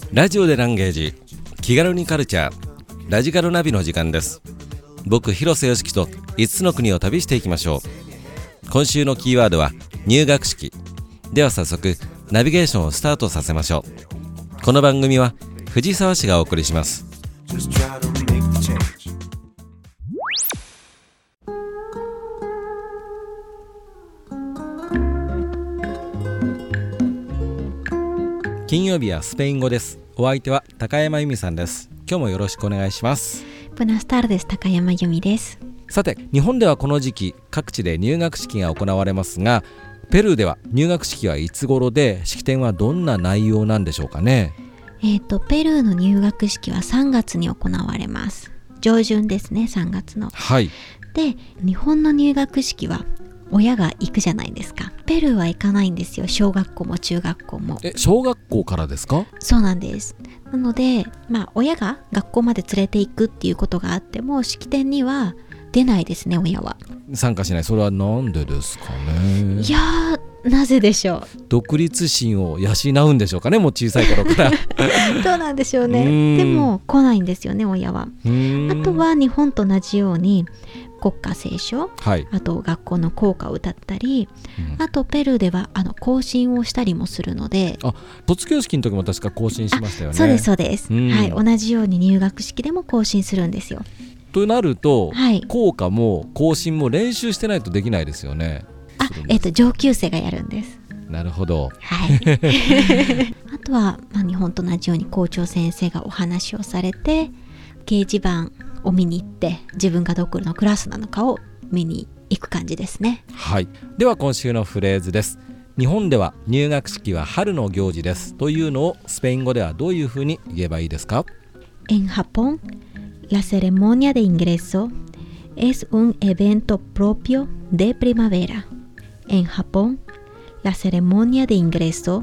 ラジオでランゲージ、気軽にカルチャー、ラジカルナビの時間です。僕広瀬良樹と5つの国を旅していきましょう。今週のキーワードは入学式。では早速ナビゲーションをスタートさせましょう。この番組は藤沢市がお送りします。金曜日はスペイン語です。お相手は高山由美さんです。今日もよろしくお願いします。 Buenas tardes、高山由美です。 さて、日本ではこの時期各地で入学式が行われますが、ペルーでは入学式はいつ頃で、式典はどんな内容なんでしょうかね。 ペルーの入学式は3月に行われます。上旬ですね、3月の。 はい。 で、日本の入学式は親が行くじゃないですか。ペルーは行かないんですよ。小学校も中学校も。 小学校からですか？ そうなんです。なので、親が学校まで連れて行くっていうことがあっても、式典には出ないですね、親は。参加しない。それはなんでですかね。 いやー、なぜでしょう。 独立心を養うんでしょうかね、もう小さい頃から。 どうなんでしょうね。でも来ないんですよね、親は。あとは日本と同じように国歌斉唱、はい、あと学校の校歌を歌ったり、あとペルーでは行進をしたりもするので。 卒業式の時も確か行進しましたよね。 そうですそうです、はい、同じように入学式でも行進するんですよ。 となると、校歌も行進も練習してないとできないですよね。 上級生がやるんです。 なるほど、 はい、あとは、日本と同じように校長先生がお話をされて、掲示板を見に行って自分がどこのクラスなのかを見に行く感じですね。 はい。では今週のフレーズです。日本では入学式は春の行事ですというのをスペイン語ではどういうふうに言えばいいですか？ En Japón, la ceremonia de ingreso es un evento propio de primavera. En Japón, la ceremonia de ingreso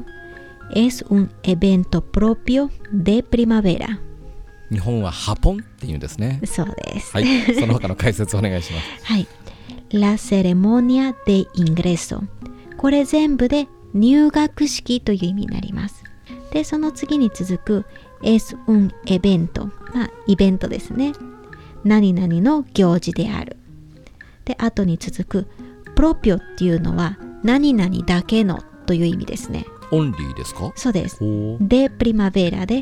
es un evento propio de primavera. 日本はハポンっていうんですね。 そうです。 はい。その他の解説お願いします。 はい。La ceremonia de ingreso。これ全部で入学式という意味になります。で、その次に続く es un evento。イベントですね。何々の行事である。で、後に続く propio っていうのは何々だけのという意味ですね。 オンリーですか？ そうです。で、primavera で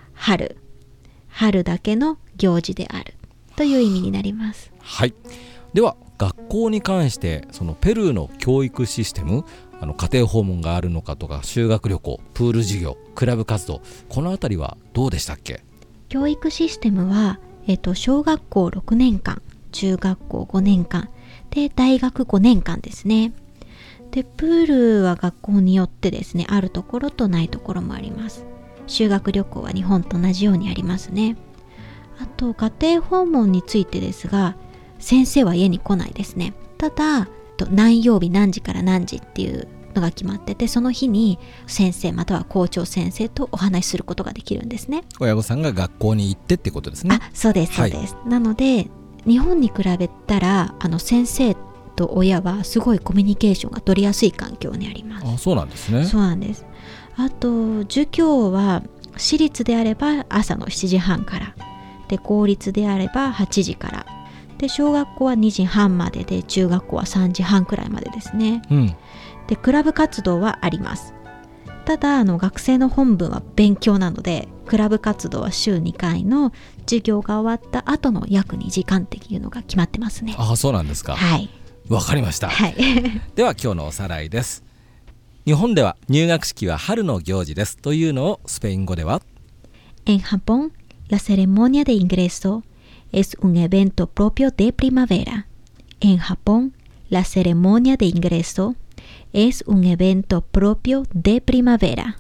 春だけの行事であるという意味になります。 はい。では学校に関して、そのペルーの教育システム、家庭訪問があるのかとか、修学旅行、プール授業、クラブ活動、このあたりはどうでしたっけ？ 教育システムは、小学校6年間、中学校5年間で大学5年間ですね。で、プールは学校によってですね、あるところとないところもあります。修学旅行は日本と同じようにありますね。あと家庭訪問についてですが、先生は家に来ないですね。ただ何曜日何時から何時っていうのが決まってて、その日に先生または校長先生とお話しすることができるんですね。 親御さんが学校に行ってってことですね。 そうですそうです、はい、なので日本に比べたら先生と親はすごいコミュニケーションが取りやすい環境にあります。 そうなんですね。 そうなんです。あと授業は私立であれば朝の7時半からで、公立であれば8時からで、小学校は2時半までで、中学校は3時半くらいまでですね、でクラブ活動はあります。ただ学生の本分は勉強なので、クラブ活動は週2回の授業が終わった後の約2時間っていうのが決まってますね。 そうなんですか。 はい、 わかりました、はい、では今日のおさらいです。日本では入学式は春の行事ですというのをスペイン語では En Japón, la ceremonia de ingreso es un evento propio de primavera. En Japón, la ceremonia de ingreso es un evento propio de primavera.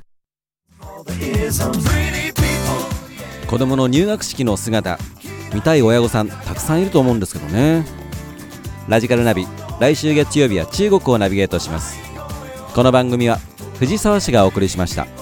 子供の入学式の姿、見たい親御さんたくさんいると思うんですけどね。ラジカルナビ、来週月曜日は中国をナビゲートします。この番組は藤沢市がお送りしました。